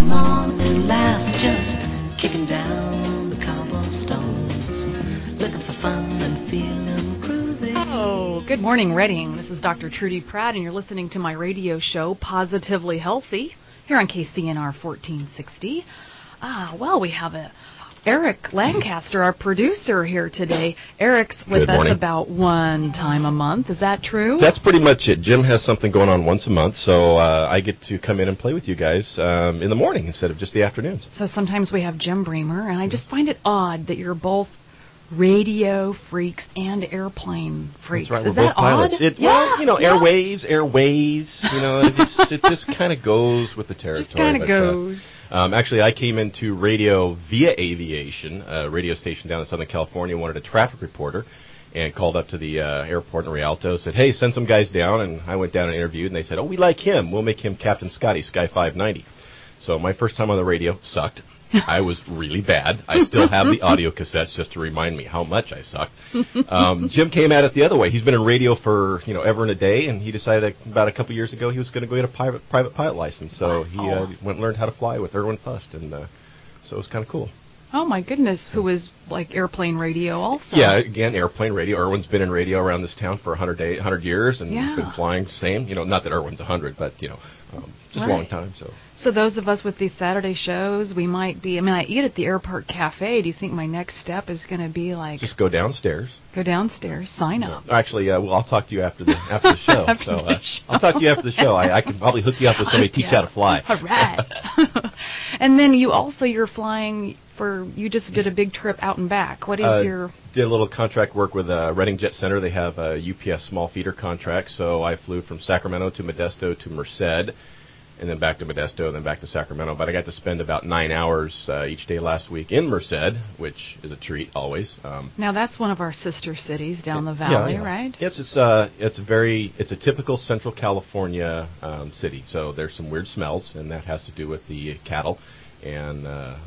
Morning laughs just kicking down the cobblestones, looking for fun and feeling groovy. Oh, good morning, Reading. This is Dr. Trudy Pratt, and you're listening to my radio show, Positively Healthy, here on KCNR 1460. Well, we have Eric Lancaster, our producer, here today. Eric's with us about one time a month. Is that true? That's pretty much it. Jim has something going on once a month, so I get to come in and play with you guys in the morning instead of just the afternoons. So sometimes we have Jim Bremer, and I just find it odd that you're both radio freaks and airplane freaks. That's right. Is that odd? Well, you know, airways, you know, it just kind of goes with the territory. Just kind of goes. Actually, I came into radio via aviation, a radio station down in Southern California, wanted a traffic reporter, and called up to the airport in Rialto, said, hey, send some guys down, and I went down and interviewed, and they said, oh, we like him. We'll make him Captain Scotty, Sky 590. So my first time on the radio sucked. I was really bad. I still have the audio cassettes just to remind me how much I sucked. Jim came at it the other way. He's been in radio for, ever and a day, and he decided about a couple years ago he was going to go get a private pilot license. So he went and learned how to fly with Irwin Fust, and so it was kind of cool. Oh, my goodness, who is like airplane radio also. Yeah, again, airplane radio. Irwin's been in radio around this town for 100 years and been flying the same. Not that Irwin's 100, but, just a long time. So those of us with these Saturday shows, we might be, I eat at the Airport Cafe. Do you think my next step is going to be like... Just go downstairs. Sign up. Actually, I'll talk to you after the show. I'll talk to you after the show. I can probably hook you up with somebody to teach you how to fly. All right. And then you're flying you just did a big trip out and back. What is your... Did a little contract work with Reading Jet Center. They have a UPS small feeder contract, so I flew from Sacramento to Modesto to Merced, and then back to Modesto, and then back to Sacramento. But I got to spend about 9 hours each day last week in Merced, which is a treat always. Now that's one of our sister cities down the valley, right? Yes, it's a typical Central California city. So there's some weird smells, and that has to do with the cattle. And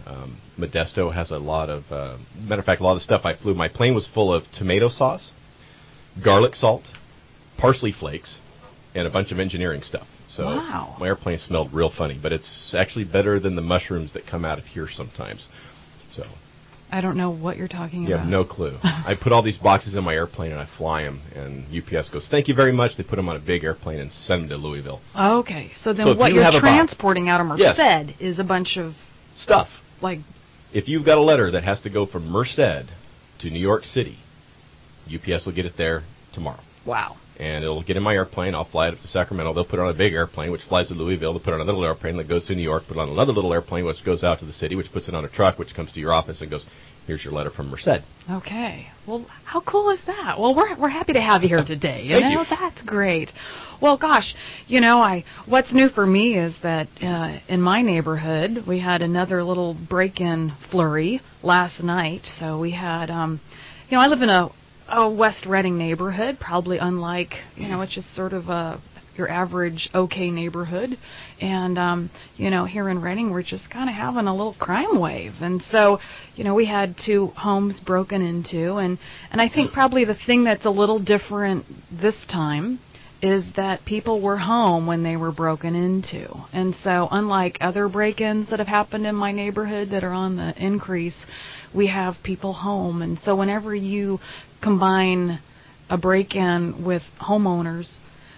Modesto has a lot of, matter of fact, a lot of the stuff I flew. My plane was full of tomato sauce, garlic salt, parsley flakes, and a bunch of engineering stuff. So my airplane smelled real funny, but it's actually better than the mushrooms that come out of here sometimes. So I don't know what you're talking about. You have no clue. I put all these boxes in my airplane and I fly them, and UPS goes, thank you very much. They put them on a big airplane and send them to Louisville. Okay, so then what you're transporting out of Merced is a bunch of stuff. Like, if you've got a letter that has to go from Merced to New York City, UPS will get it there tomorrow. Wow. And it'll get in my airplane. I'll fly it up to Sacramento. They'll put it on a big airplane, which flies to Louisville. They'll put it on a little airplane that goes to New York, put it on another little airplane, which goes out to the city, which puts it on a truck, which comes to your office and goes, here's your letter from Merced. Okay. Well, how cool is that? Well, we're happy to have you here today. You know, that's great. Well, gosh, what's new for me is that in my neighborhood we had another little break-in flurry last night. So we had, I live in a West Reading neighborhood, probably unlike, it's just sort of your average okay neighborhood. And, here in Reading, we're just kind of having a little crime wave. And so, we had 2 homes broken into. And I think probably the thing that's a little different this time is that people were home when they were broken into. And so unlike other break-ins that have happened in my neighborhood that are on the increase, we have people home. And so whenever you combine a break-in with homeowners,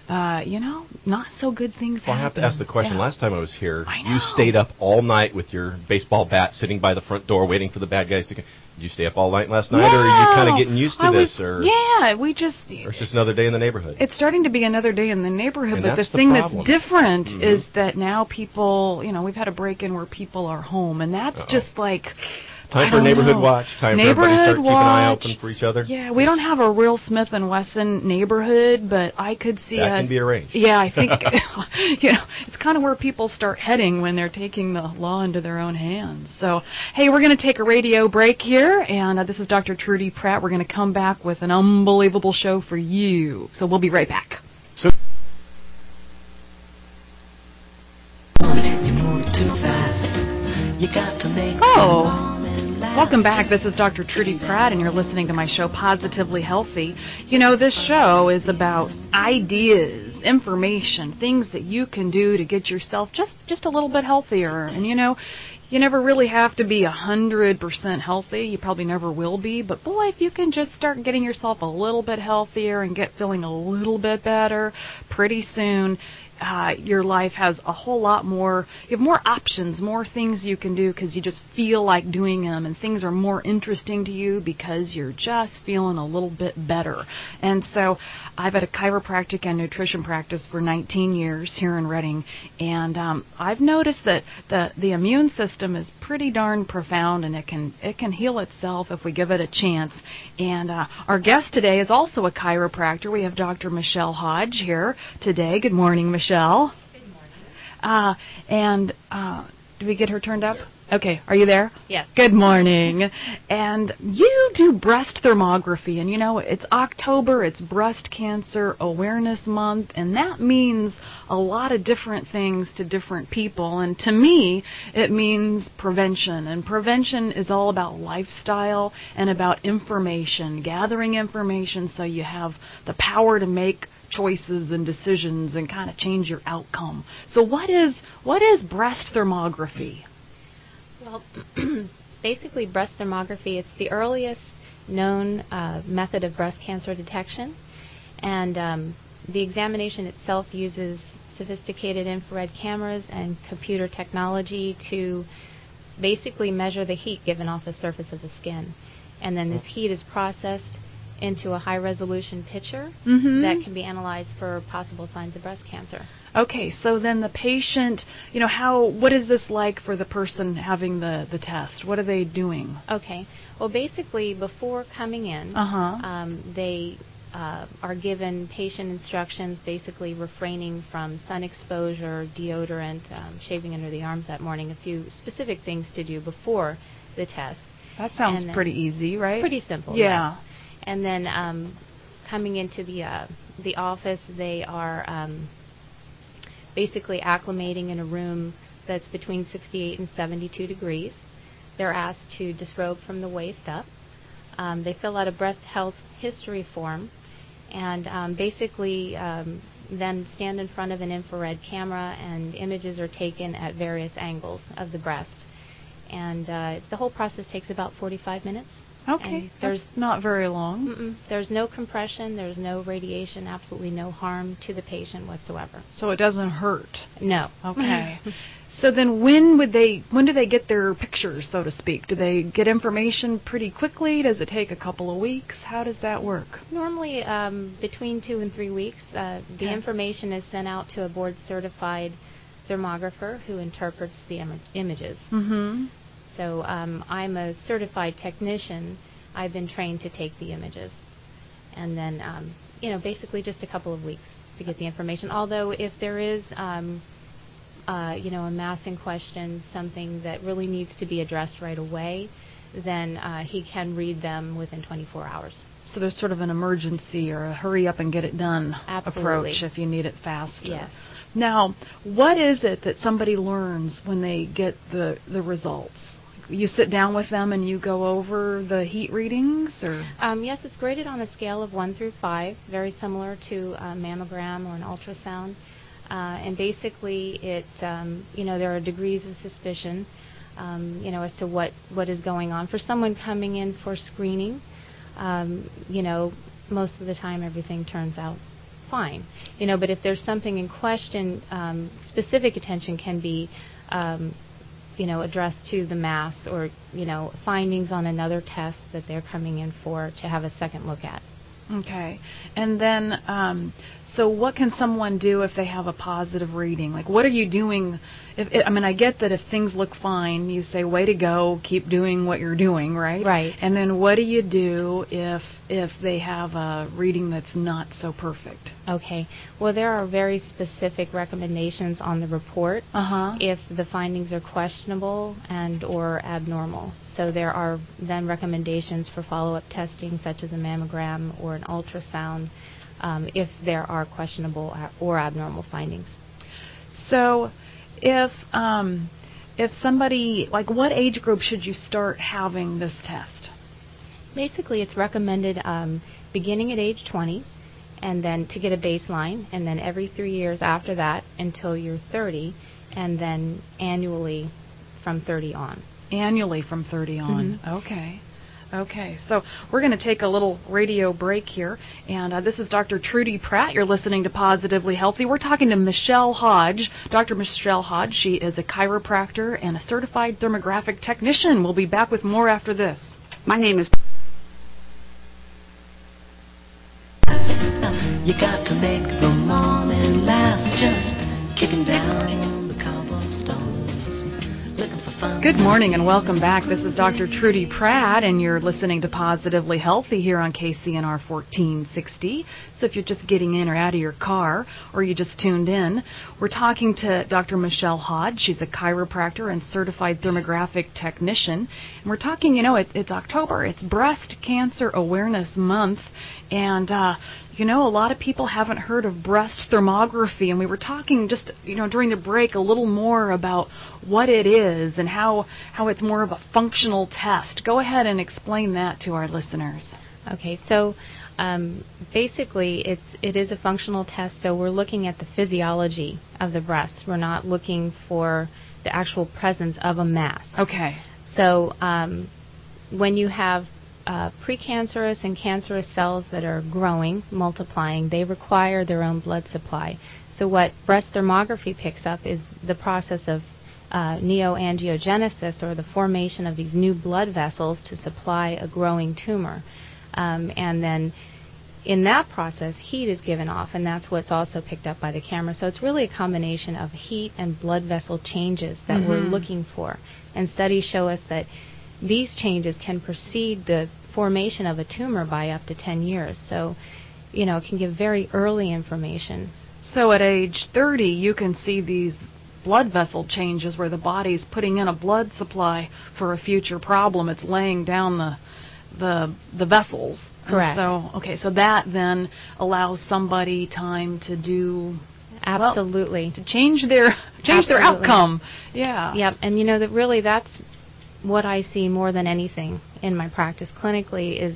not so good things happen. I have to ask the question. Yeah. Last time I was here, you stayed up all night with your baseball bat sitting by the front door waiting for the bad guys to come. Did you stay up all night last night, or are you kind of getting used to this? Or it's just another day in the neighborhood. It's starting to be another day in the neighborhood, but the thing that's different is that now people, we've had a break-in where people are home, and that's just like... Time for neighborhood watch. Time for everybody to start keeping an eye open for each other. Yeah, we don't have a real Smith & Wesson neighborhood, but I could see that can be arranged. Yeah, I think it's kind of where people start heading when they're taking the law into their own hands. So, hey, we're going to take a radio break here, and this is Dr. Trudy Pratt. We're going to come back with an unbelievable show for you. So we'll be right back. You move too fast. You got to make Welcome back. This is Dr. Trudy Pratt, and you're listening to my show, Positively Healthy. This show is about ideas information, things that you can do to get yourself just a little bit healthier. And you never really have to be 100% healthy. You probably never will be. But boy, if you can just start getting yourself a little bit healthier and get feeling a little bit better, pretty soon your life has a whole lot more. You have more options, more things you can do because you just feel like doing them, and things are more interesting to you because you're just feeling a little bit better. And so I've had a chiropractic and nutrition practice for 19 years here in Redding, and I've noticed that the immune system is pretty darn profound, and it can heal itself if we give it a chance. And our guest today is also a chiropractor. We have Dr. Michelle Hodge here today. Good morning, Michelle. Good morning. Did we get her turned up? Okay, are you there? Yes. Good morning. And you do breast thermography, and it's October, it's Breast Cancer Awareness Month, and that means a lot of different things to different people. And to me, it means prevention, and prevention is all about lifestyle and about information, gathering information so you have the power to make choices and decisions and kind of change your outcome. So what is breast thermography? Well, basically breast thermography, it's the earliest known method of breast cancer detection, and the examination itself uses sophisticated infrared cameras and computer technology to basically measure the heat given off the surface of the skin. And then this heat is processed into a high-resolution picture that can be analyzed for possible signs of breast cancer. Okay, so then the patient, what is this like for the person having the test? What are they doing? Okay, well, basically, before coming in, they are given patient instructions, basically refraining from sun exposure, deodorant, shaving under the arms that morning, a few specific things to do before the test. That sounds pretty easy, right? Pretty simple, yeah. Yes. And then coming into the office, they are basically acclimating in a room that's between 68 and 72 degrees. They're asked to disrobe from the waist up. They fill out a breast health history form, and basically then stand in front of an infrared camera, and images are taken at various angles of the breast. And the whole process takes about 45 minutes. Okay, that's not very long. There's no compression, there's no radiation, absolutely no harm to the patient whatsoever. So it doesn't hurt? No. Okay. So then when do they get their pictures, so to speak? Do they get information pretty quickly? Does it take a couple of weeks? How does that work? Normally between 2 and 3 weeks. The information is sent out to a board-certified thermographer who interprets the images. So I'm a certified technician. I've been trained to take the images. And then, basically just a couple of weeks to get the information. Although if there is, a mass in question, something that really needs to be addressed right away, then he can read them within 24 hours. So there's sort of an emergency or a hurry up and get it done approach if you need it faster. Yes. Now, what is it that somebody learns when they get the results? You sit down with them and you go over the heat readings, or? Yes, it's graded on a scale of 1 through 5, very similar to a mammogram or an ultrasound. And basically, there are degrees of suspicion, as to what is going on. For someone coming in for screening, most of the time everything turns out fine. But if there's something in question, specific attention can be addressed to the mass or, findings on another test that they're coming in for to have a second look at. Okay. And then, so what can someone do if they have a positive reading? Like, what are you doing? I get that if things look fine, you say, way to go, keep doing what you're doing, right? Right. And then what do you do if they have a reading that's not so perfect? Okay. Well, there are very specific recommendations on the report if the findings are questionable and or abnormal. So there are then recommendations for follow-up testing, such as a mammogram or an ultrasound, if there are questionable or abnormal findings. So if somebody, like, what age group should you start having this test? Basically, it's recommended beginning at age 20 and then to get a baseline, and then every 3 years after that until you're 30, and then annually from 30 on. Annually from 30 on. Mm-hmm. Okay, so we're going to take a little radio break here, and this is Dr. Trudy Pratt. You're listening to Positively Healthy. We're talking to Michelle Hodge, Dr. Michelle Hodge. She is a chiropractor and a certified thermographic technician. We'll be back with more after this. My name is... You got to make the morning last, just kicking down the cobblestones, looking for fun. Good morning and welcome back. This is Dr. Trudy Pratt, and you're listening to Positively Healthy here on KCNR 1460. So if you're just getting in or out of your car, or you just tuned in, we're talking to Dr. Michelle Hodge. She's a chiropractor and certified thermographic technician. And we're talking, it's October. It's Breast Cancer Awareness Month. And, a lot of people haven't heard of breast thermography, and we were talking just, during the break a little more about what it is and how it's more of a functional test. Go ahead and explain that to our listeners. Okay, so basically it is a functional test, so we're looking at the physiology of the breast. We're not looking for the actual presence of a mass. Okay. So when you have precancerous and cancerous cells that are growing, multiplying, they require their own blood supply. So what breast thermography picks up is the process of neoangiogenesis, or the formation of these new blood vessels to supply a growing tumor. And then in that process, heat is given off, and that's what's also picked up by the camera. So it's really a combination of heat and blood vessel changes that we're looking for. And studies show us that these changes can precede the formation of a tumor by up to 10 years. So, it can give very early information. So at age 30, you can see these blood vessel changes where the body's putting in a blood supply for a future problem. It's laying down the vessels. Correct. So that then allows somebody time to do... Absolutely. To change their outcome. Yeah. Yep. And that's what I see more than anything in my practice clinically is,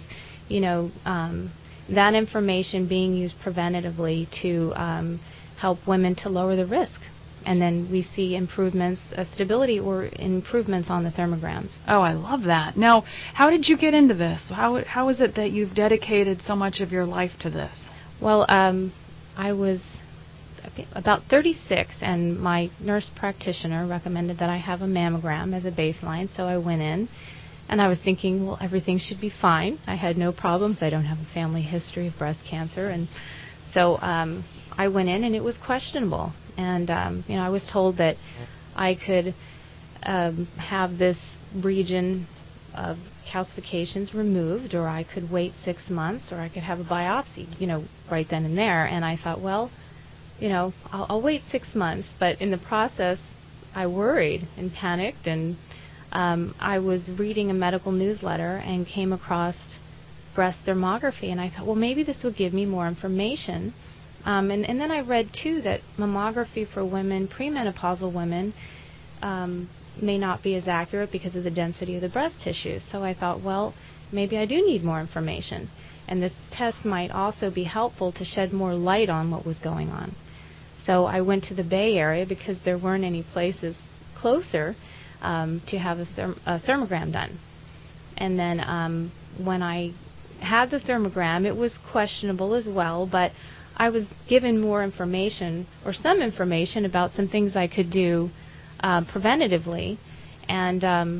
that information being used preventatively to help women to lower the risk. And then we see improvements, stability or improvements on the thermograms. Oh, I love that. Now, how did you get into this? How is it that you've dedicated so much of your life to this? Well, I was about 36, and my nurse practitioner recommended that I have a mammogram as a baseline, so I went in, and I was thinking, well, everything should be fine. I had no problems. I don't have a family history of breast cancer, and so I went in, and it was questionable. And, I was told that I could have this region of calcifications removed, or I could wait 6 months, or I could have a biopsy, right then and there. And I thought, well, I'll wait 6 months. But in the process, I worried and panicked, and I was reading a medical newsletter and came across breast thermography, and I thought, well, maybe this will give me more information. And then I read, too, that mammography for women, premenopausal women, may not be as accurate because of the density of the breast tissue. So I thought, well, maybe I do need more information. And this test might also be helpful to shed more light on what was going on. So I went to the Bay Area because there weren't any places closer to have a thermogram done. And then when I had the thermogram, it was questionable as well, but I was given more information, or some information, about some things I could do preventatively. And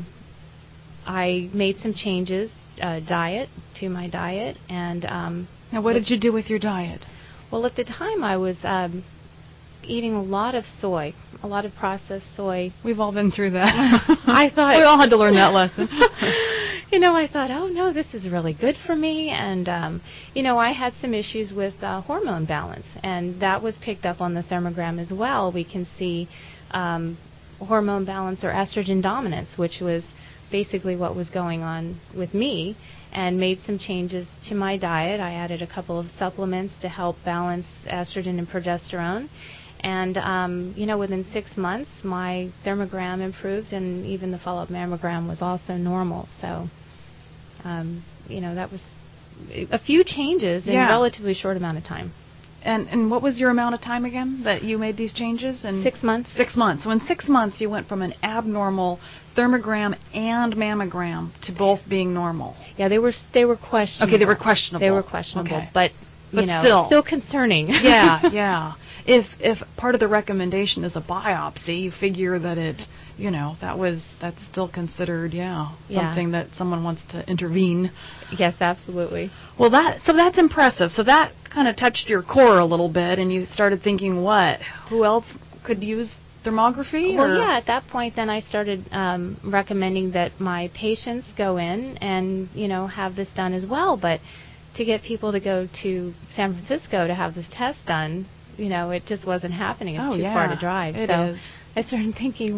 I made some changes to my diet. And now, what did you do with your diet? Well, at the time I was eating a lot of soy, a lot of processed soy. We've all been through that. I thought we all had to learn that lesson. I thought, oh no, this is really good for me. And I had some issues with hormone balance, and that was picked up on the thermogram as well. We can see hormone balance, or estrogen dominance, which was basically what was going on with me, and made some changes to my diet. I added a couple of supplements to help balance estrogen and progesterone. And, within 6 months, my thermogram improved, and even the follow-up mammogram was also normal. So, that was a few changes in Yeah. a relatively short amount of time. And what was your amount of time again that you made these changes? 6 months. 6 months. So in 6 months, you went from an abnormal thermogram and mammogram to both being normal. Yeah, they were questionable. Okay, they were questionable. They were questionable, Okay. but But still concerning. Yeah, yeah. If part of the recommendation is a biopsy, you figure that that's still considered, something that someone wants to intervene. Yes, absolutely. Well, that's impressive. So that kind of touched your core a little bit, and you started thinking, who else could use thermography? Well, yeah, at that point, then I started recommending that my patients go in and, have this done as well. But to get people to go to San Francisco to have this test done, it just wasn't happening. It's too far to drive. It so is. I started thinking,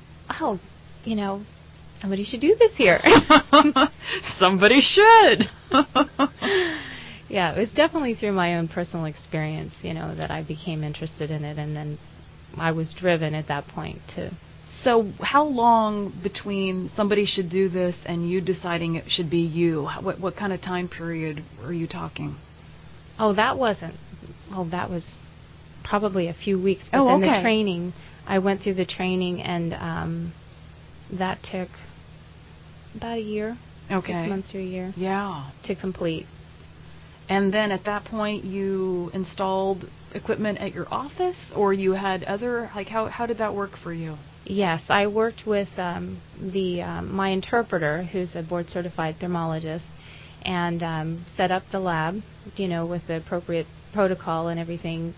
somebody should do this here. Somebody should. Yeah, it was definitely through my own personal experience, that I became interested in it, and then I was driven at that point to. So how long between somebody should do this and you deciding it should be you? What kind of time period are you talking? That was probably a few weeks. But then the training, I went through the training, and that took about a year. Okay. 6 months to a year. Yeah. To complete. And then at that point, you installed equipment at your office, or you had other, how did that work for you? Yes, I worked with my interpreter, who's a board-certified thermologist, and set up the lab, with the appropriate protocol and everything,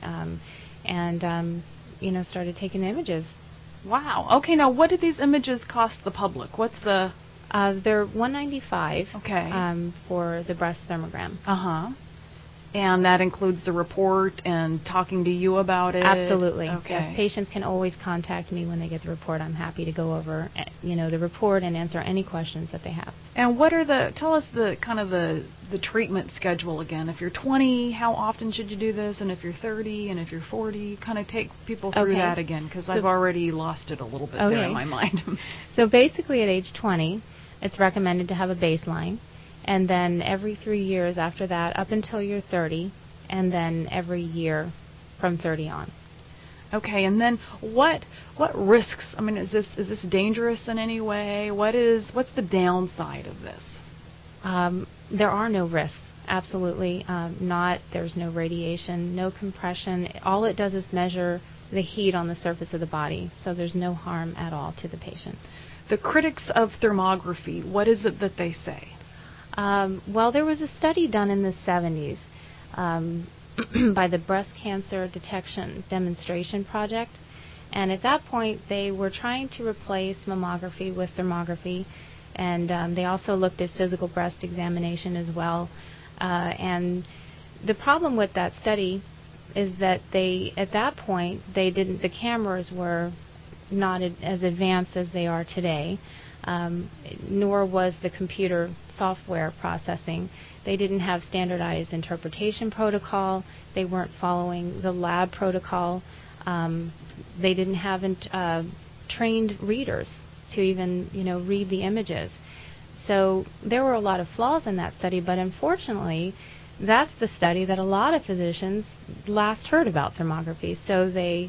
and started taking images. Wow. Okay, now what did these images cost the public? What's the... They're $195 for the breast thermogram. Uh-huh. And that includes the report and talking to you about it? Absolutely. Okay. Yes, patients can always contact me when they get the report. I'm happy to go over, the report and answer any questions that they have. And tell us the kind of the treatment schedule again. If you're 20, how often should you do this? And if you're 30 and if you're 40, kind of take people through that again, because I've already lost it a little bit there in my mind. So basically at age 20, it's recommended to have a baseline. And then every 3 years after that, up until you're 30, and then every year from 30 on. Okay, and then what risks? I mean, is this dangerous in any way? What's the downside of this? There are no risks. Absolutely not. There's no radiation, no compression. All it does is measure the heat on the surface of the body, so there's no harm at all to the patient. The critics of thermography, what is it that they say? Well, there was a study done in the 70s by the Breast Cancer Detection Demonstration Project, and at that point they were trying to replace mammography with thermography, and they also looked at physical breast examination as well. And the problem with that study is that at that point the cameras were not as advanced as they are today. Nor was the computer software processing. They didn't have standardized interpretation protocol. They weren't following the lab protocol. They didn't have trained readers to even, read the images. So there were a lot of flaws in that study, but unfortunately, that's the study that a lot of physicians last heard about thermography. So they,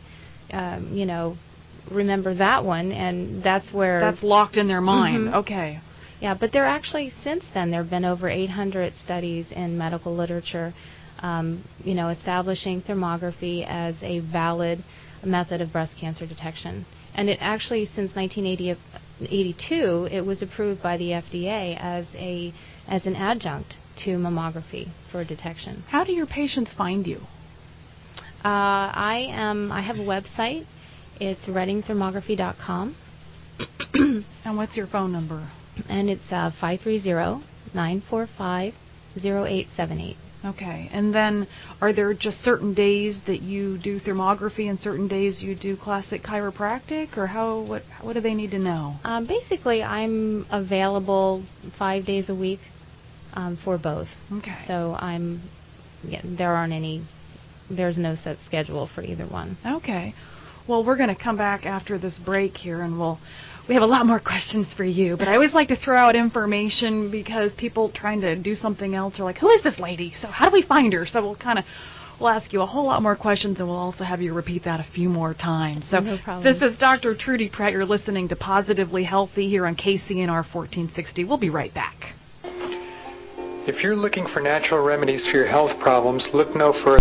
remember that one, and that's locked in their mind. Mm-hmm. Okay. Yeah, but since then there have been over 800 studies in medical literature, establishing thermography as a valid method of breast cancer detection. And it actually, since 1982, it was approved by the FDA as an adjunct to mammography for detection. How do your patients find you? I have a website. It's readingthermography.com. And what's your phone number? And it's 530-945-0878. Okay. And then are there just certain days that you do thermography and certain days you do classic chiropractic? Or what do they need to know? Basically, I'm available 5 days a week for both. Okay. So there's no set schedule for either one. Okay. Well, we're going to come back after this break here, and we'll we have a lot more questions for you, but I always like to throw out information because people trying to do something else are like, who is this lady? So how do we find her? So we'll ask you a whole lot more questions, and we'll also have you repeat that a few more times. So no problem. This is Dr. Trudy Pratt. You're listening to Positively Healthy here on KCNR 1460. We'll be right back. If you're looking for natural remedies for your health problems, look no further.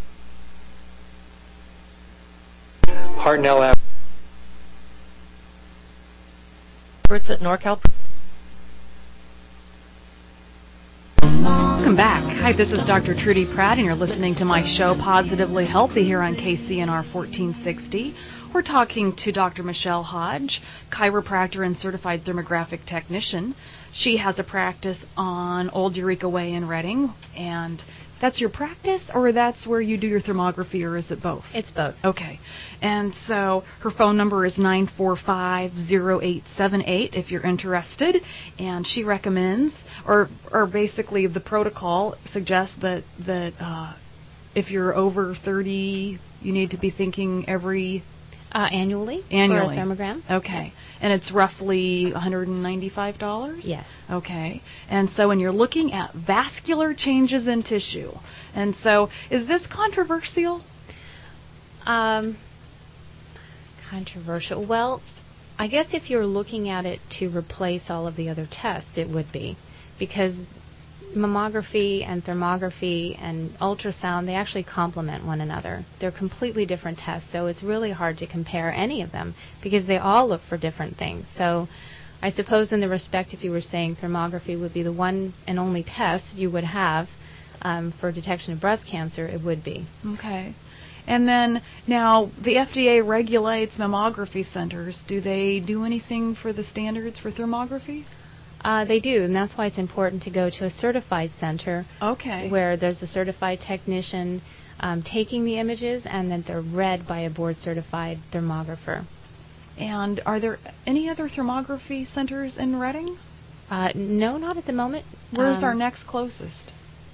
Hartnell experts at NorCal. Welcome back. Hi, this is Dr. Trudy Pratt, and you're listening to my show, Positively Healthy, here on KCNR 1460. We're talking to Dr. Michelle Hodge, chiropractor and certified thermographic technician. She has a practice on Old Eureka Way in Reading, and that's your practice, or that's where you do your thermography, or is it both? It's both. Okay. And so her phone number is 945-0878 if you're interested. And she recommends, or basically the protocol suggests that if you're over 30, you need to be thinking every... Annually for a thermogram. Okay. And it's roughly $195? Yes. Okay. And so when you're looking at vascular changes in tissue, and so is this controversial? Controversial. Well, I guess if you're looking at it to replace all of the other tests, it would be. Because mammography and thermography and ultrasound, they actually complement one another. They're completely different tests, so it's really hard to compare any of them because they all look for different things. So I suppose in the respect, if you were saying thermography would be the one and only test you would have for detection of breast cancer, it would be. Okay. And then now the FDA regulates mammography centers. Do they do anything for the standards for thermography? They do, and that's why it's important to go to a certified center. Okay. Where there's a certified technician taking the images, and then they're read by a board-certified thermographer. And are there any other thermography centers in Reading? No, not at the moment. Where's our next closest?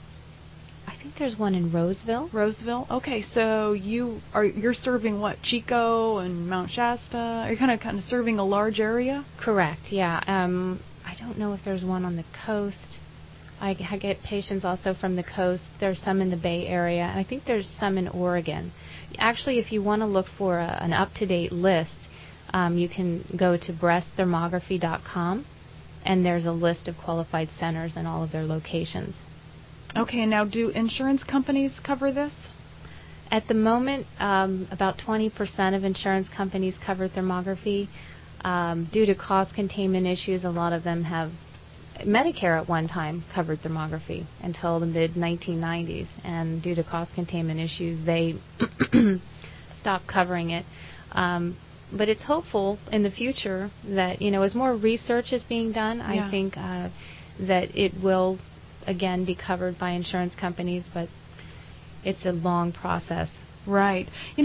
I think there's one in Roseville. Roseville? Okay, so you're serving what, Chico and Mount Shasta? Are you kind of serving a large area? Correct, yeah. I don't know if there's one on the coast. I get patients also from the coast. There's some in the Bay Area, and I think there's some in Oregon. Actually, if you want to look for an up-to-date list, you can go to breastthermography.com, and there's a list of qualified centers and all of their locations. Okay, now do insurance companies cover this? At the moment, about 20% of insurance companies cover thermography. Due to cost containment issues, a lot of them have. Medicare at one time covered thermography until the mid-1990s, and due to cost containment issues, they stopped covering it. But it's hopeful in the future that, as more research is being done, I think that it will, again, be covered by insurance companies, but it's a long process. Right.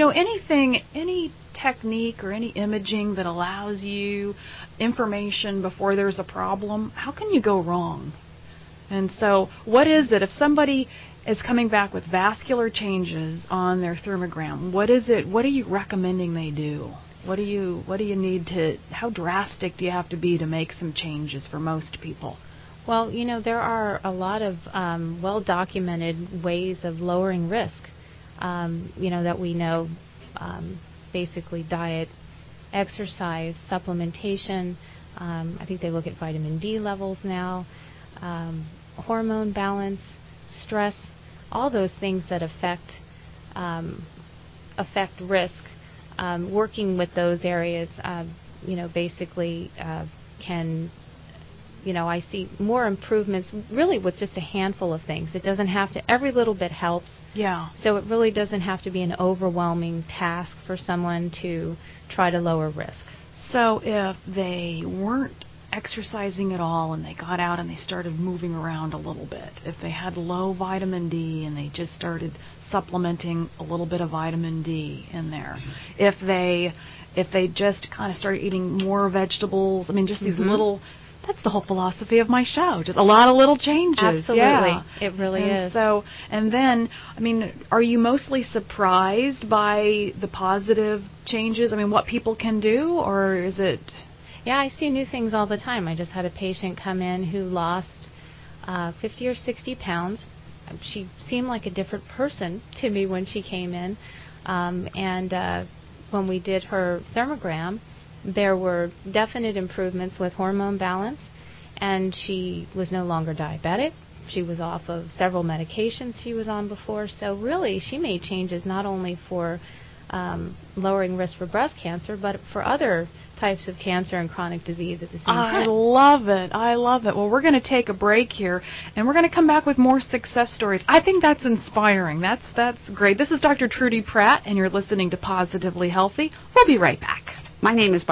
Any technique or any imaging that allows you information before there's a problem, how can you go wrong? And so what is it, if somebody is coming back with vascular changes on their thermogram, what are you recommending they do? What do you need to, how drastic do you have to be to make some changes for most people? Well, there are a lot of well-documented ways of lowering risk. That we know, basically diet, exercise, supplementation. I think they look at vitamin D levels now, hormone balance, stress, all those things that affect risk. Working with those areas, basically can. I see more improvements really with just a handful of things. It doesn't have to, every little bit helps. Yeah. So it really doesn't have to be an overwhelming task for someone to try to lower risk. So if they weren't exercising at all and they got out and they started moving around a little bit, if they had low vitamin D and they just started supplementing a little bit of vitamin D in there, if they just kind of started eating more vegetables, just these little... That's the whole philosophy of my show. Just a lot of little changes. Absolutely. Yeah. It really is. So, and then, are you mostly surprised by the positive changes? What people can do, or is it... Yeah, I see new things all the time. I just had a patient come in who lost 50 or 60 pounds. She seemed like a different person to me when she came in. And when we did her thermogram, there were definite improvements with hormone balance, and she was no longer diabetic. She was off of several medications she was on before. So really, she made changes not only for lowering risk for breast cancer, but for other types of cancer and chronic disease at the same time. I love it. I love it. Well, we're going to take a break here, and we're going to come back with more success stories. I think that's inspiring. That's great. This is Dr. Trudy Pratt, and you're listening to Positively Healthy. We'll be right back. My name is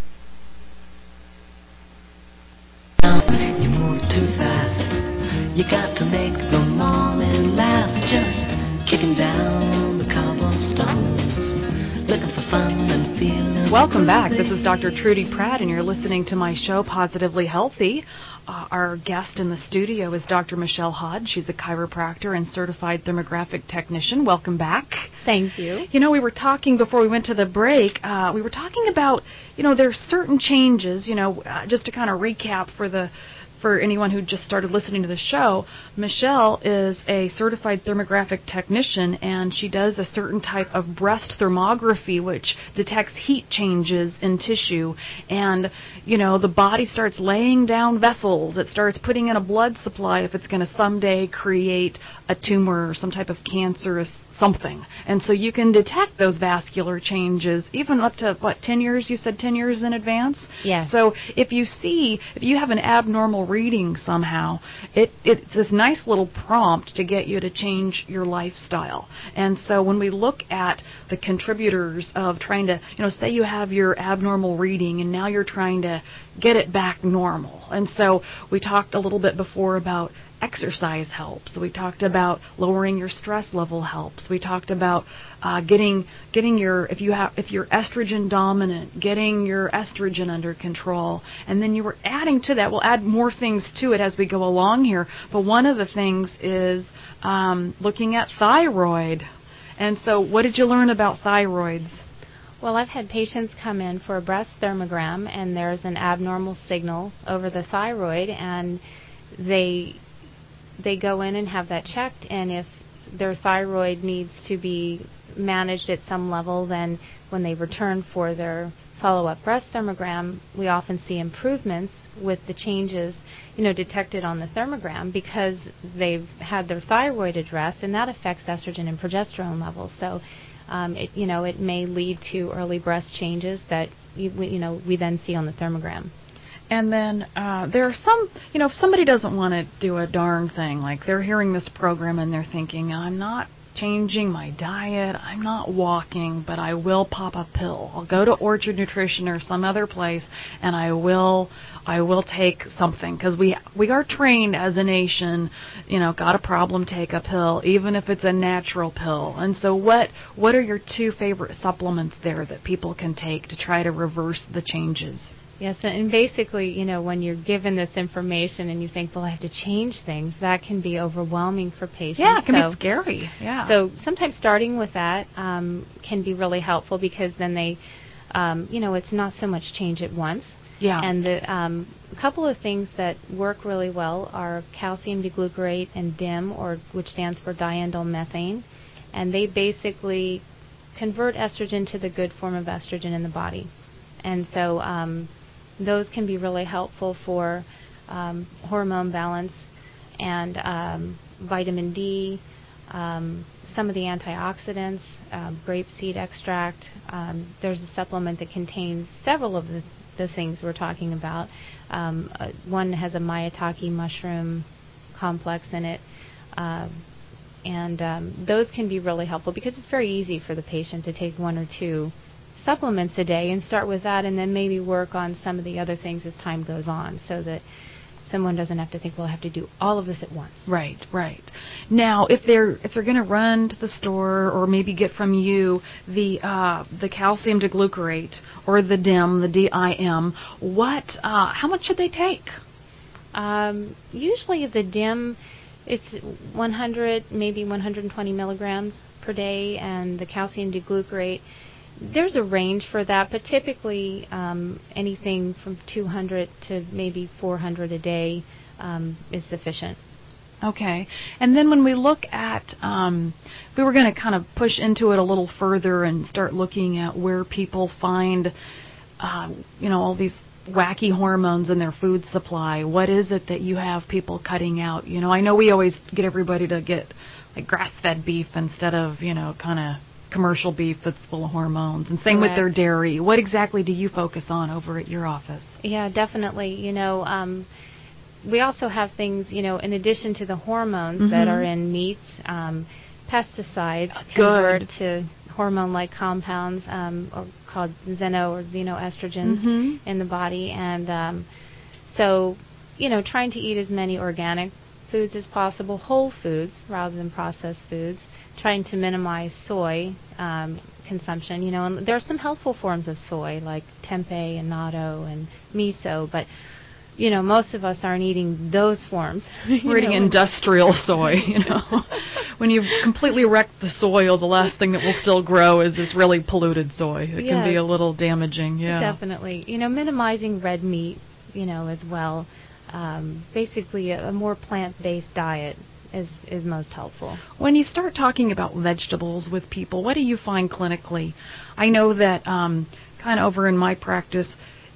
You move too fast. You got to make the morning last. Just kicking down the cobblestones, looking for fun and feeling. Welcome back. This is Dr. Trudy Pratt, and you're listening to my show, Positively Healthy. Our guest in the studio is Dr. Michelle Hodge. She's a chiropractor and certified thermographic technician. Welcome back. Thank you. You know, we were talking before we went to the break, we were talking about, there's certain changes, just to kind of recap for anyone who just started listening to the show. Michelle is a certified thermographic technician, and she does a certain type of breast thermography, which detects heat changes in tissue. And, the body starts laying down vessels. It starts putting in a blood supply if it's going to someday create a tumor or some type of cancerous something. And so you can detect those vascular changes even up to, 10 years? You said 10 years in advance? Yes. So if you have an abnormal reading somehow, it's this nice little prompt to get you to change your lifestyle. And so when we look at the contributors of trying to, say you have your abnormal reading and now you're trying to get it back normal. And so we talked a little bit before about exercise helps. We talked about lowering your stress level helps. We talked about getting your if you're estrogen dominant, getting your estrogen under control. And then you were adding to that. We'll add more things to it as we go along here. But one of the things is looking at thyroid. And so what did you learn about thyroids? Well, I've had patients come in for a breast thermogram, and there's an abnormal signal over the thyroid, and they go in and have that checked, and if their thyroid needs to be managed at some level, then when they return for their follow-up breast thermogram, we often see improvements with the changes, detected on the thermogram because they've had their thyroid addressed, and that affects estrogen and progesterone levels. So, it may lead to early breast changes that we then see on the thermogram. And then there are some, if somebody doesn't want to do a darn thing, like they're hearing this program and they're thinking, I'm not changing my diet, I'm not walking, but I will pop a pill. I'll go to Orchard Nutrition or some other place, and I will take something, because we are trained as a nation, got a problem, take a pill, even if it's a natural pill. And so what are your two favorite supplements there that people can take to try to reverse the changes? Yes, and basically, when you're given this information and you think, well, I have to change things, that can be overwhelming for patients. Yeah, it can be scary. Yeah. So sometimes starting with that can be really helpful, because then they, it's not so much change at once. Yeah. And a couple of things that work really well are calcium deglucarate and DIM, which stands for diindolylmethane, and they basically convert estrogen to the good form of estrogen in the body. And so those can be really helpful for hormone balance and vitamin D, some of the antioxidants, grapeseed extract. There's a supplement that contains several of the things we're talking about. One has a maitake mushroom complex in it. And those can be really helpful, because it's very easy for the patient to take one or two supplements a day and start with that, and then maybe work on some of the other things as time goes on, so that someone doesn't have to think, well, I have to do all of this at once. Right. Now, if they're going to run to the store or maybe get from you the calcium deglucarate or the DIM, the DIM, how much should they take? Usually the DIM, it's 100, maybe 120 milligrams per day, and the calcium deglucarate There's a range for that, but typically anything from 200 to maybe 400 a day is sufficient. Okay. And then when we look at, we were going to kind of push into it a little further and start looking at where people find, all these wacky hormones in their food supply. What is it that you have people cutting out? I know we always get everybody to get like grass-fed beef instead of, kind of commercial beef that's full of hormones. And same with their dairy. What exactly do you focus on over at your office? Yeah, definitely. We also have things, in addition to the hormones that are in meats, pesticides convert to hormone-like compounds called xeno or xenoestrogens in the body. And so, trying to eat as many organic foods as possible, whole foods rather than processed foods, trying to minimize soy consumption. And there are some helpful forms of soy like tempeh and natto and miso, but most of us aren't eating those forms. We're eating industrial soy, When you've completely wrecked the soil, the last thing that will still grow is this really polluted soy. It can be a little damaging, Definitely. Minimizing red meat, as well. Basically, a more plant-based diet is most helpful. When you start talking about vegetables with people, what do you find clinically? I know that kind of over in my practice,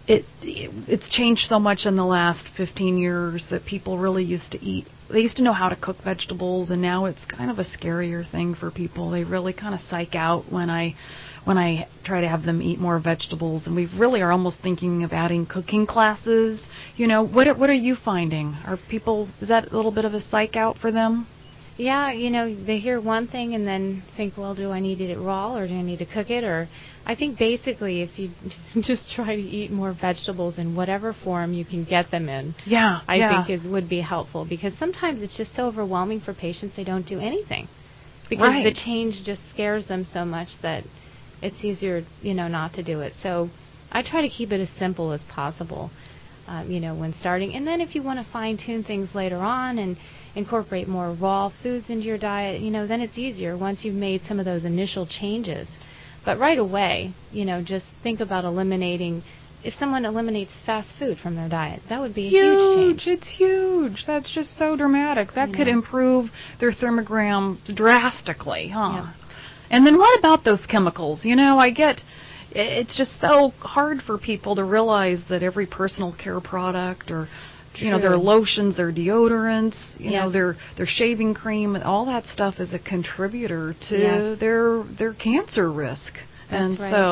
it's changed so much in the last 15 years that people really used to know how to cook vegetables, and now it's kind of a scarier thing for people. They really kind of psych out when I try to have them eat more vegetables, and we really are almost thinking of adding cooking classes. What are you finding? Is that a little bit of a psych out for them? Yeah, they hear one thing and then think, well, do I need to eat it raw or do I need to cook it? Or I think basically if you just try to eat more vegetables in whatever form you can get them in, I think would be helpful, because sometimes it's just so overwhelming for patients they don't do anything because the change just scares them so much that it's easier, not to do it. So I try to keep it as simple as possible, when starting. And then if you want to fine-tune things later on and incorporate more raw foods into your diet, then it's easier once you've made some of those initial changes. But right away, just think about eliminating. If someone eliminates fast food from their diet, that would be a huge change. It's huge. That's just so dramatic. That could improve their thermogram drastically, huh? Yeah. And then what about those chemicals? I get it's just so hard for people to realize that every personal care product or their lotions, their deodorants, their shaving cream, all that stuff is a contributor to their cancer risk. So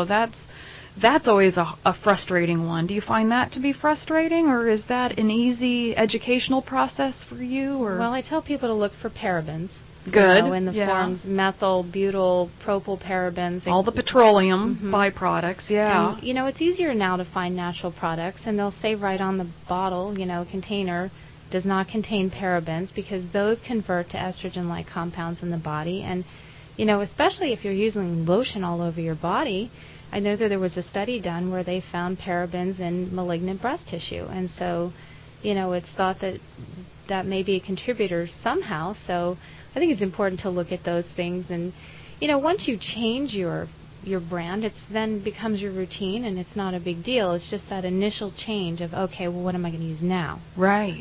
that's always a frustrating one. Do you find that to be frustrating, or is that an easy educational process for you? Or? Well, I tell people to look for parabens. Good. In the forms methyl, butyl, propylparabens. All the petroleum byproducts, And, it's easier now to find natural products, and they'll say right on the bottle, container does not contain parabens, because those convert to estrogen-like compounds in the body. And, especially if you're using lotion all over your body, I know that there was a study done where they found parabens in malignant breast tissue. And so, it's thought that that may be a contributor somehow. So I think it's important to look at those things. And, once you change your brand, it then becomes your routine, and it's not a big deal. It's just that initial change of, okay, well, what am I going to use now? Right.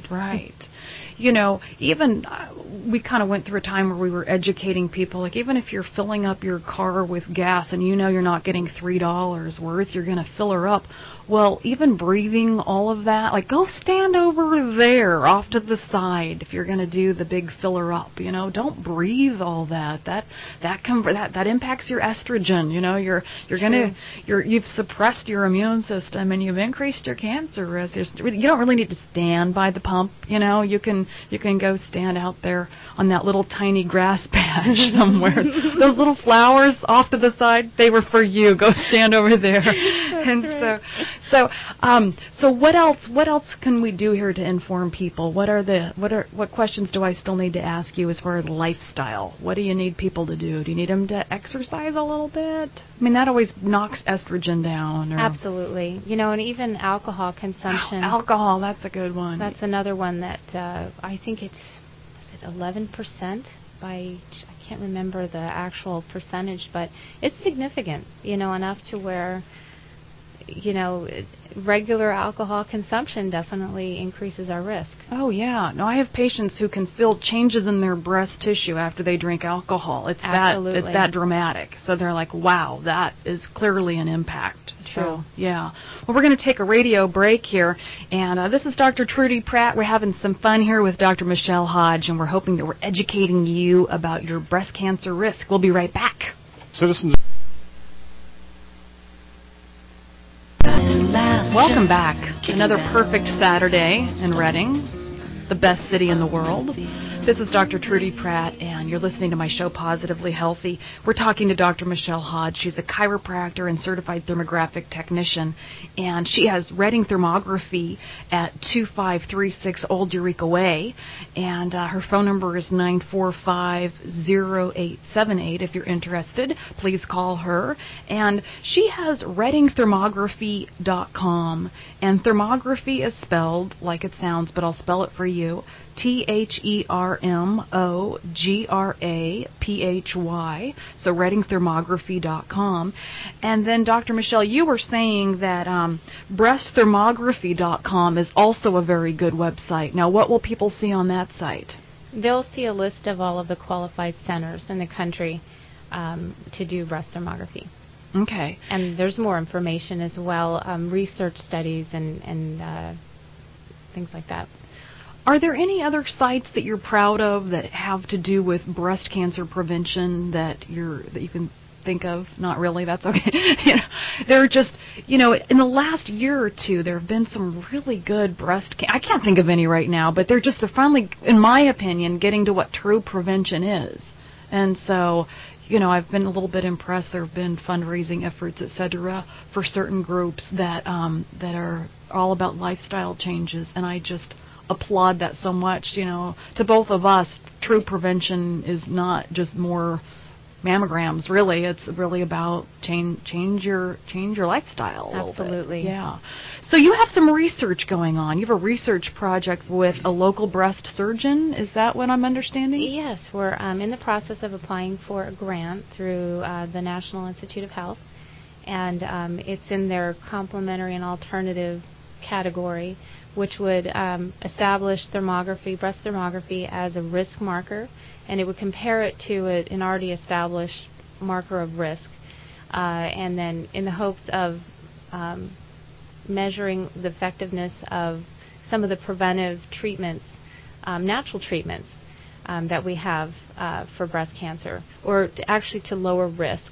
Even we kind of went through a time where we were educating people, like even if you're filling up your car with gas and you're not getting $3 worth, you're going to fill her up. Well, even breathing all of that, like go stand over there off to the side if you're going to do the big filler up. Don't breathe all that. That impacts your estrogen. You've suppressed your immune system and you've increased your cancer risk. You don't really need to stand by the pump. You can go stand out there on that little tiny grass patch somewhere. Those little flowers off to the side, they were for you. Go stand over there. So what else can we do here to inform people? What questions do I still need to ask you as far as lifestyle? What do you need people to do? Do you need them to exercise a little bit? I mean, that always knocks estrogen down. Absolutely. And even alcohol consumption. Alcohol, that's a good one. That's another one that I think it's 11% I can't remember the actual percentage, but it's significant, enough to where, regular alcohol consumption definitely increases our risk. Oh, yeah. No, I have patients who can feel changes in their breast tissue after they drink alcohol. Absolutely. It's that dramatic. So they're like, wow, that is clearly an impact. True. So, yeah. Well, we're going to take a radio break here. And this is Dr. Trudy Pratt. We're having some fun here with Dr. Michelle Hodge, and we're hoping that we're educating you about your breast cancer risk. We'll be right back. Citizens. Welcome back. Another perfect Saturday in Reading, the best city in the world. This is Dr. Trudy Pratt, and you're listening to my show, Positively Healthy. We're talking to Dr. Michelle Hodge. She's a chiropractor and certified thermographic technician, and she has Reading Thermography at 2536 Old Eureka Way, and her phone number is 945-0878. If you're interested, please call her. And she has ReadingThermography.com, and thermography is spelled like it sounds, but I'll spell it for you. THERMOGRAPHY, so ReadingThermography.com. And then, Dr. Michelle, you were saying that BreastThermography.com is also a very good website. Now, what will people see on that site? They'll see a list of all of the qualified centers in the country to do breast thermography. Okay. And there's more information as well, research studies and things like that. Are there any other sites that you're proud of that have to do with breast cancer prevention that you can think of? Not really. That's okay. There are just, in the last year or two, there have been some really good I can't think of any right now, but they're finally, in my opinion, getting to what true prevention is. And so, I've been a little bit impressed. There have been fundraising efforts, et cetera, for certain groups that are all about lifestyle changes, and I just applaud that so much. To both of us, true prevention is not just more mammograms. Really, it's really about change your lifestyle. Absolutely. Yeah. So you have some research going on. You have a research project with a local breast surgeon. Is that what I'm understanding? Yes, we're in the process of applying for a grant through the National Institute of Health, and it's in their complementary and alternative category, which would establish breast thermography as a risk marker, and it would compare it to an already established marker of risk, and then in the hopes of measuring the effectiveness of some of the preventive treatments, natural treatments that we have for breast cancer, or actually to lower risk.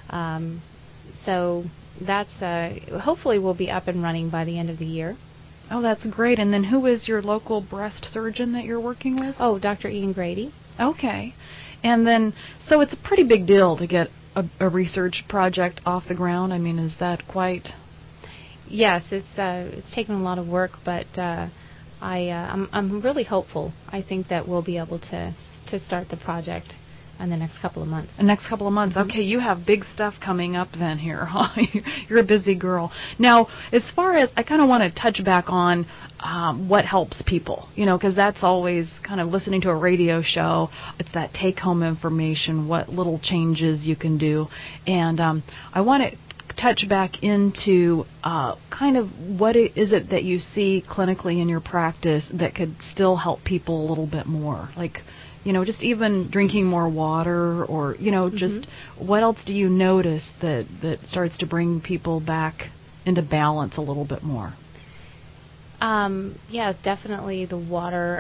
So that's hopefully will be up and running by the end of the year. Oh, that's great. And then who is your local breast surgeon that you're working with? Oh, Dr. Ian Grady. Okay. And then, so it's a pretty big deal to get a research project off the ground. I mean, is that quite? Yes, it's taken a lot of work, but I'm really hopeful. I think that we'll be able to start the project in the next couple of months. The next couple of months. Mm-hmm. Okay, you have big stuff coming up then here, huh? You're a busy girl. Now, as far as, I kind of want to touch back on what helps people, because that's always kind of listening to a radio show. It's that take-home information, what little changes you can do. And I want to touch back into kind of what is it that you see clinically in your practice that could still help people a little bit more, like, just even drinking more water, or, just what else do you notice that starts to bring people back into balance a little bit more? Yeah, definitely the water,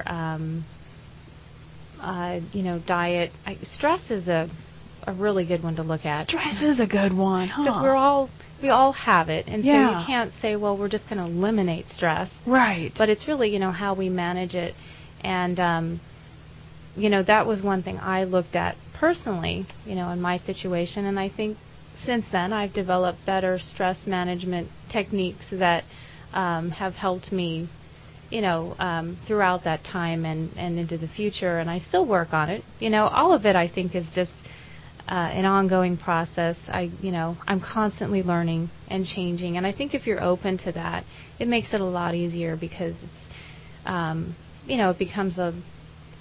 diet. Stress is a really good one to look at. Stress is a good one, huh? Because we all have it, and so you can't say, well, we're just going to eliminate stress. Right. But it's really, how we manage it, and that was one thing I looked at personally, in my situation, and I think since then I've developed better stress management techniques that have helped me, throughout that time and into the future, and I still work on it. All of it I think is just an ongoing process. I'm constantly learning and changing, and I think if you're open to that, it makes it a lot easier, because it's, it becomes a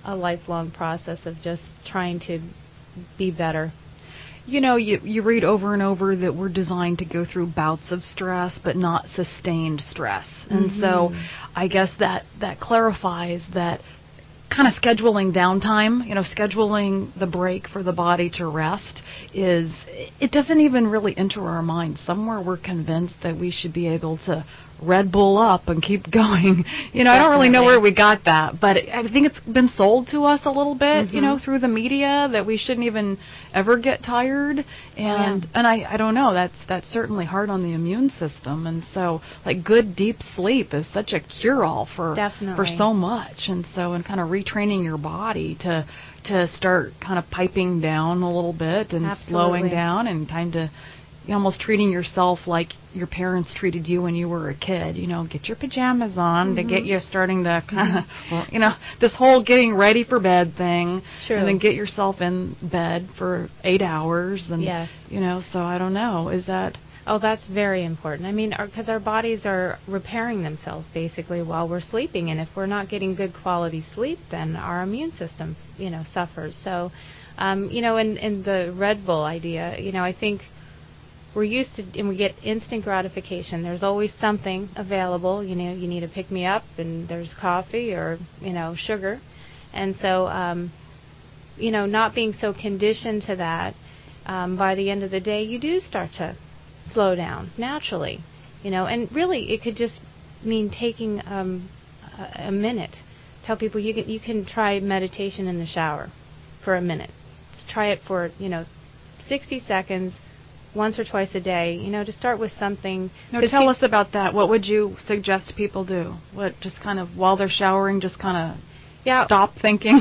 a lifelong process of just trying to be better. You know, you read over and over that we're designed to go through bouts of stress, but not sustained stress. And so I guess that clarifies that kind of scheduling downtime, scheduling the break for the body to rest it doesn't even really enter our mind. Somewhere we're convinced that we should be able to Red Bull up and keep going. I don't really know where we got that, but I think it's been sold to us a little bit, through the media, that we shouldn't even ever get tired. And I don't know, that's certainly hard on the immune system. And so, like, good deep sleep is such a cure-all for so much. And so, and kind of retraining your body to start kind of piping down a little bit and slowing down, and time to almost treating yourself like your parents treated you when you were a kid. Get your pajamas on to get you starting to kind of, this whole getting ready for bed thing. True. And then get yourself in bed for 8 hours. And, so I don't know. Is that... Oh, that's very important. I mean, because our bodies are repairing themselves basically while we're sleeping, and if we're not getting good quality sleep, then our immune system, suffers. So, in the Red Bull idea, I think we're used to, and we get instant gratification. There's always something available. You need to pick me up, and there's coffee or sugar, and so not being so conditioned to that. By the end of the day, you do start to slow down naturally, and really it could just mean taking a minute. Tell people you can try meditation in the shower for a minute. Let's try it for 60 seconds. Once or twice a day, to start with something. Tell us about that. What would you suggest people do? What, just kind of while they're showering, just kind of stop thinking?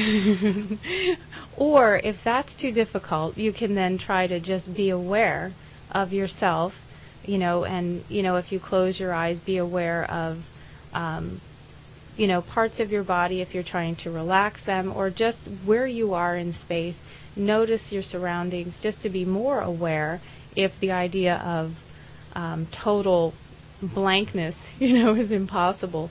Or if that's too difficult, you can then try to just be aware of yourself, and, if you close your eyes, be aware of, parts of your body if you're trying to relax them, or just where you are in space. Notice your surroundings, just to be more aware if the idea of total blankness, is impossible.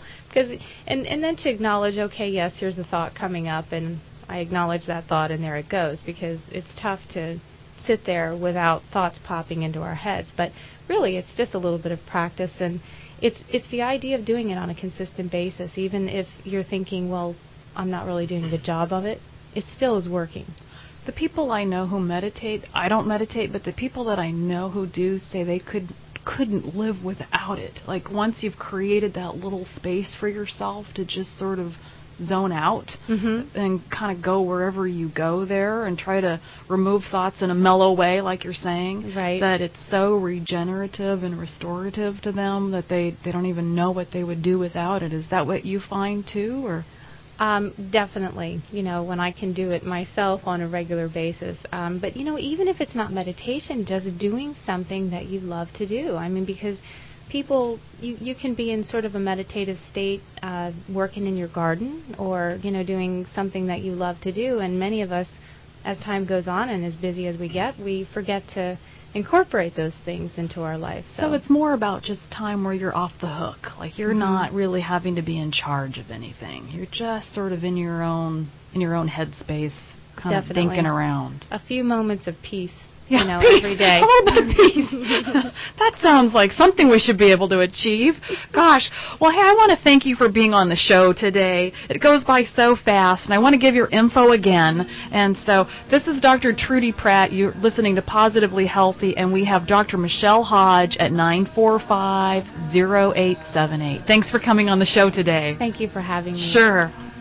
And then to acknowledge, okay, yes, here's a thought coming up, and I acknowledge that thought, and there it goes, because it's tough to sit there without thoughts popping into our heads. But really, it's just a little bit of practice, and it's the idea of doing it on a consistent basis. Even if you're thinking, well, I'm not really doing a good job of it, it still is working. The people I know who meditate, I don't meditate, but the people that I know who do say they couldn't live without it. Like, once you've created that little space for yourself to just sort of zone out and kind of go wherever you go there and try to remove thoughts in a mellow way, like you're saying, that it's so regenerative and restorative to them that they don't even know what they would do without it. Is that what you find too, or? Definitely, when I can do it myself on a regular basis. But, even if it's not meditation, just doing something that you love to do. I mean, because people, you can be in sort of a meditative state working in your garden or, doing something that you love to do. And many of us, as time goes on and as busy as we get, we forget to incorporate those things into our life. So it's more about just time where you're off the hook. Like, you're not really having to be in charge of anything. You're just sort of in your own headspace, kind of thinking around. A few moments of peace. Peace. Every day. A little bit of peace. That sounds like something we should be able to achieve. Gosh. Well, hey, I want to thank you for being on the show today. It goes by so fast, and I want to give your info again. And so this is Dr. Trudy Pratt. You're listening to Positively Healthy, and we have Dr. Michelle Hodge at 945-0878. Thanks for coming on the show today. Thank you for having me. Sure.